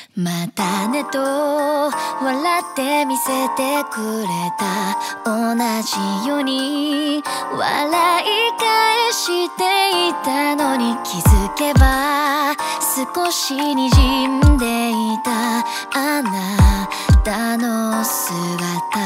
またねと笑って見せてくれた、同じように笑い返していたのに、気づけば少し滲んでいたあなたの姿。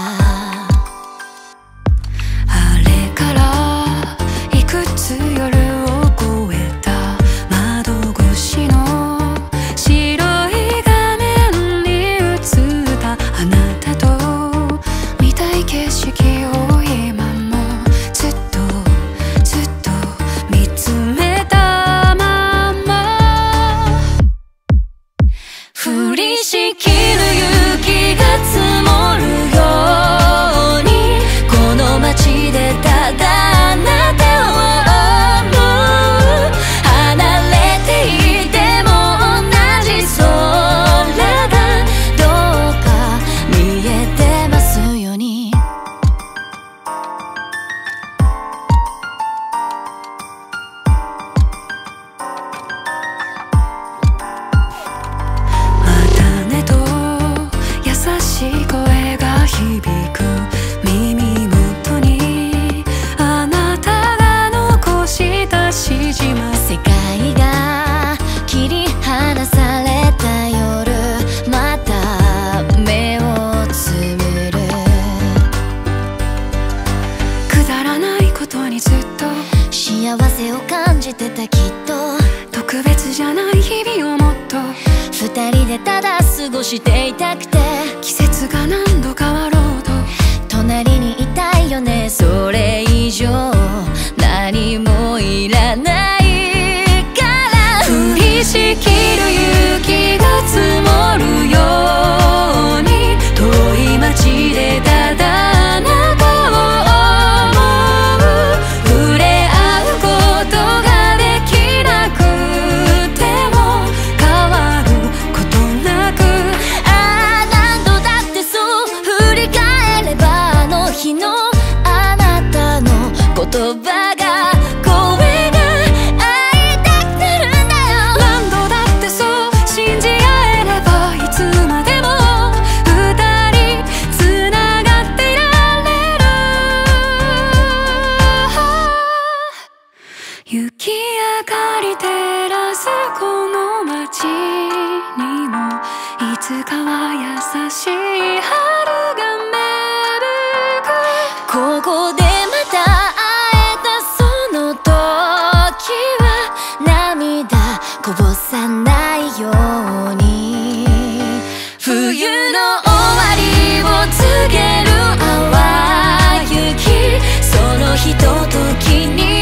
あれからいくつ夜を越えた、窓越しの白い画面に映ったあなたと見たい景色を今もずっとずっと見つめたまま、降りしきる雪が積もるように、この街でただあなたを思う。離れていても同じ空がどうか見えてますように。またねと優しい声が響く耳元に、あなたが残した指示ま世界が切り離された夜、また目をつむる。 くだらないことにずっと幸せを感じてた、きっと特別じゃない日々をもっと二人でただ過ごしていたくて、 季節が何度変わろうと隣にいたいよね、それ以上何もいらないから。 降りしきる雪が積もるように、遠い街でただあなたを思う。触れ合うことができなくても変わることなく、 ああ何度だってそう振り返れば、あの日のあなたの言葉が声が会いたくなるんだよ。 何度だってそう信じ合えれば、いつまでも二人つながっていられる。雪明かり照らすこの街にも、いつかは優しい春が芽吹く。 ここでまた会えたその時は、涙こぼさないように。冬の終わりを告げる淡雪、そのひとときに